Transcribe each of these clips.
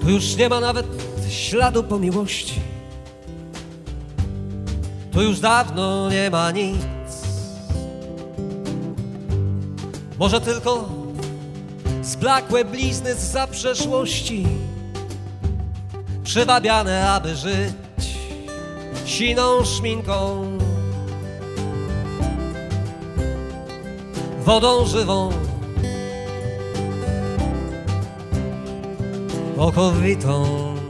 Tu już nie ma nawet śladu po miłości. Tu już dawno nie ma nic. Może tylko zblakłe blizny zza przeszłości, przywabiane, aby żyć siną szminką, wodą żywą, okowitą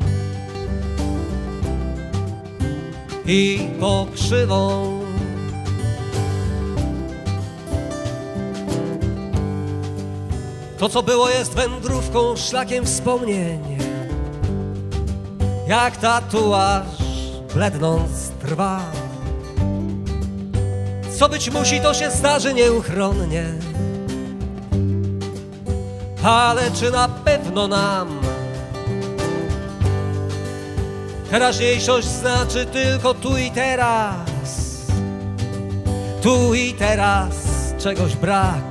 i pokrzywą. To, co było, jest wędrówką, szlakiem wspomnień, jak tatuaż blednąc trwa. Co być musi, to się zdarzy nieuchronnie. Ale czy na pewno nam teraźniejszość znaczy tylko tu i teraz? Tu i teraz czegoś brak.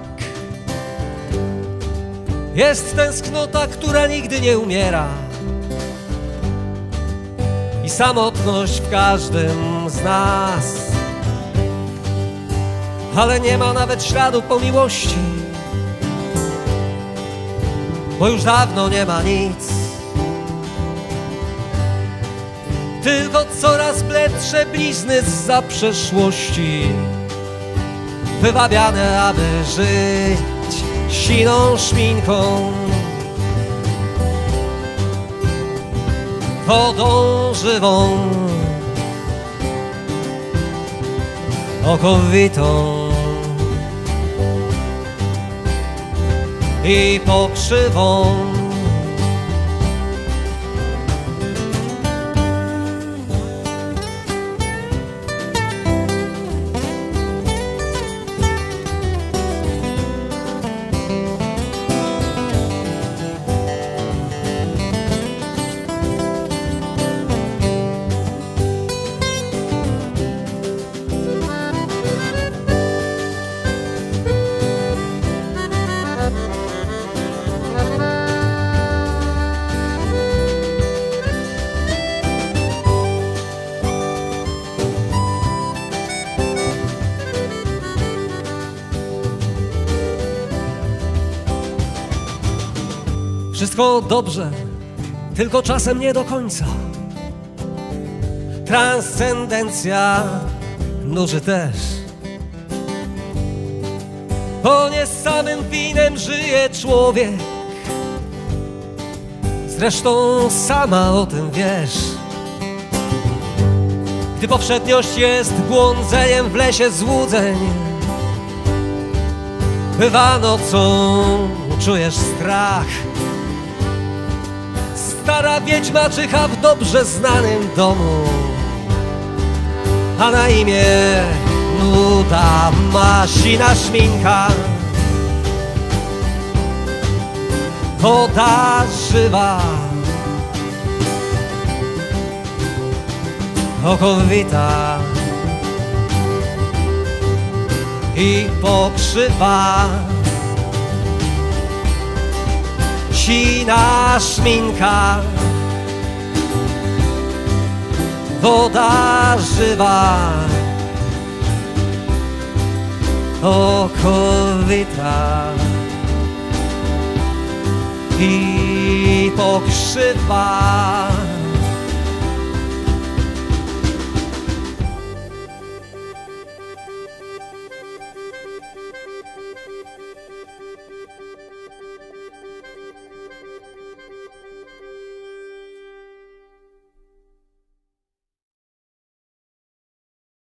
Jest tęsknota, która nigdy nie umiera, i samotność w każdym z nas. Ale nie ma nawet śladu po miłości, bo już dawno nie ma nic. Tylko coraz bledsze blizny zza przeszłości, wywabiane, aby żyć siną szminką, wodą żywą, okowitą i pokrzywą. Wszystko dobrze, tylko czasem nie do końca. Transcendencja nuży też, bo nie samym winem żyje człowiek. Zresztą sama o tym wiesz. Gdy powszedniość jest błądzeniem w lesie złudzeń, bywa nocą, czujesz strach. Stara wiedźma czyha w dobrze znanym domu, a na imię nuda, ma sina szminka, woda żywa, okowita i pokrzywa. Sina szminka, woda żywa, okowita i pokrzywa.